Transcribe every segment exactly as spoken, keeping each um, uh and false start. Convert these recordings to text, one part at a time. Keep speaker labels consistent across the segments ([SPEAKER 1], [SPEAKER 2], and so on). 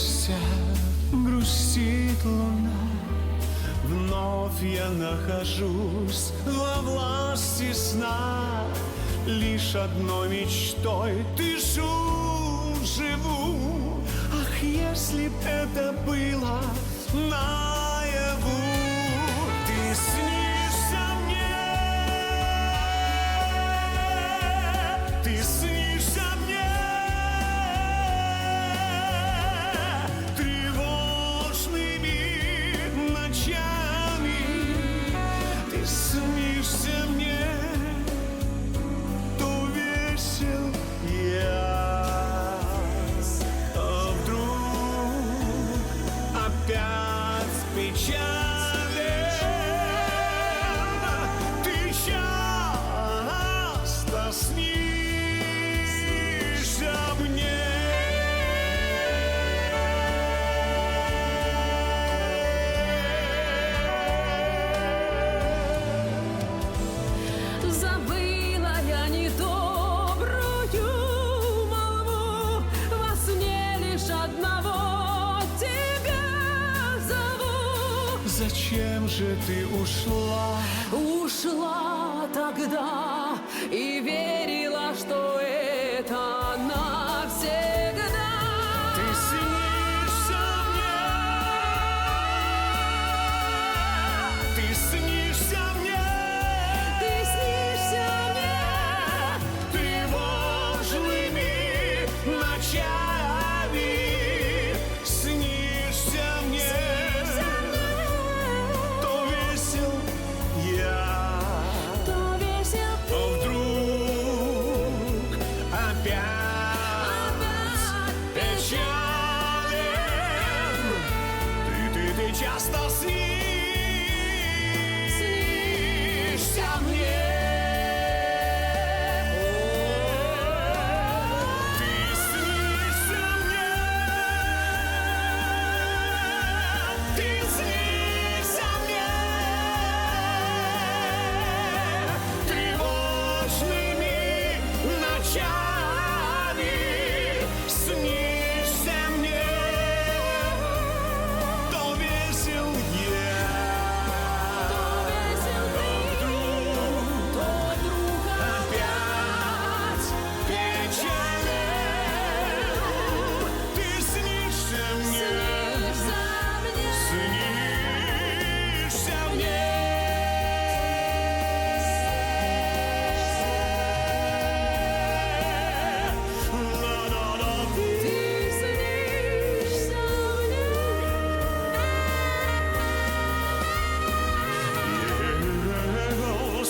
[SPEAKER 1] грустя, грустит луна. Вновь я нахожусь во власти сна. Лишь одной мечтой дышу, живу. Ах, если б это было наяву. Ты снишься мне, ты снишься мне тревожными ночами. Ты снишься мне, то весел я. А вдруг опять печаль? Зачем же ты ушла?
[SPEAKER 2] Ушла тогда и верила, что это навсегда.
[SPEAKER 1] Ты снишься мне, ты снишься мне,
[SPEAKER 2] ты снишься мне
[SPEAKER 1] тревожными ночами. Снишься мне, часто снишься мне. Ты снишься мне, ты снишься мне тревожными ночами. Снишься мне,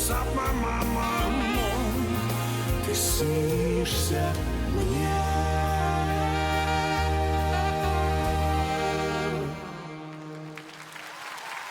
[SPEAKER 1] снишься мне.